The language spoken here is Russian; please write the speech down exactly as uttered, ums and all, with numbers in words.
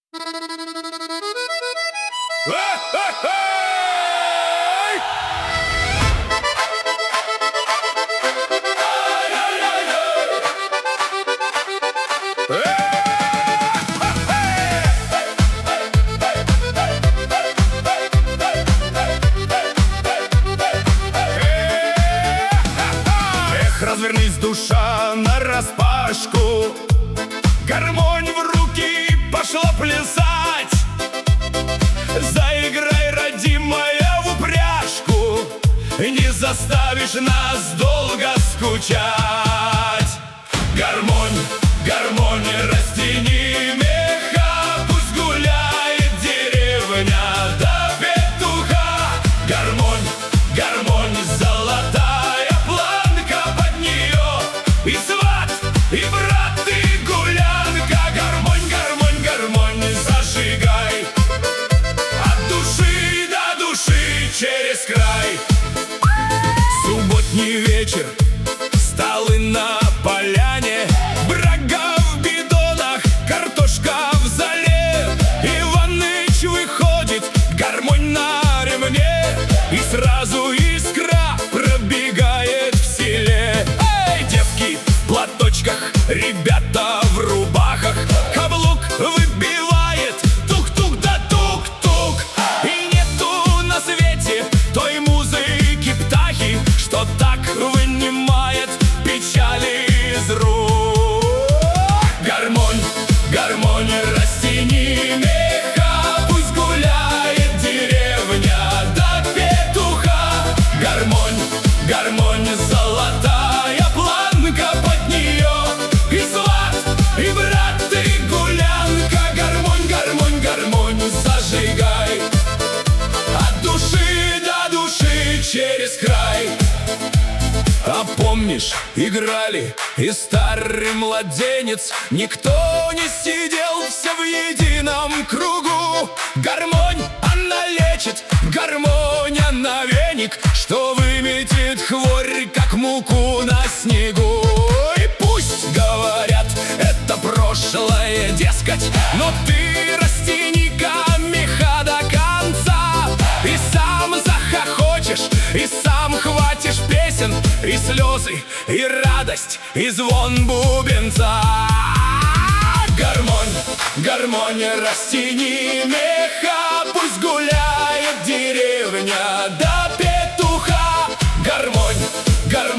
Эх, развернись, душа, нараспашку, гармонь в руки, пошла плясать. Заиграй, родимая, в упряжку, не заставишь нас долго скучать. Гармонь, гармонь, растяни меха, пусть гуляет деревня до петуха. Гармонь, гармонь, золотая планка, под нее и сват, и брат, и гулянка. Гармонь, гармонь, гармонь, зажигай от души до души через край. Субботний вечер, столы на поляне, брага в бидонах, картошка в зале. Иваныч выходит, гармонь на ремне, и сразу искра пробегает в селе. Эй, девки в платочках, ребята в рубахах, каблук выбивает тук-тук да тук-тук. И нету на свете той музыки птахи, что так вынимает печали из рук. Гармонь, гармонь, растяни меха, пусть гуляет деревня до петуха. Гармонь, гармонь, золотая планка, под нее и сват, и брат, и гулянка. Гармонь, гармонь, гармонь, зажигай от души до души через край. А помнишь, играли, и старый младенец, никто не сидел, все в едином кругу. Гармонь, она лечит, гармонь, она веник, что выметит хворь, как муку на снегу. И пусть говорят, это прошлое, дескать, но ты растяни-ка меха до конца, и сам захохочешь, и сам хватишь песен, и слезы, и радость, и звон бубенца. Гармонь, гармонь, растяни меха, пусть гуляет деревня до петуха. Гармонь, гармонь.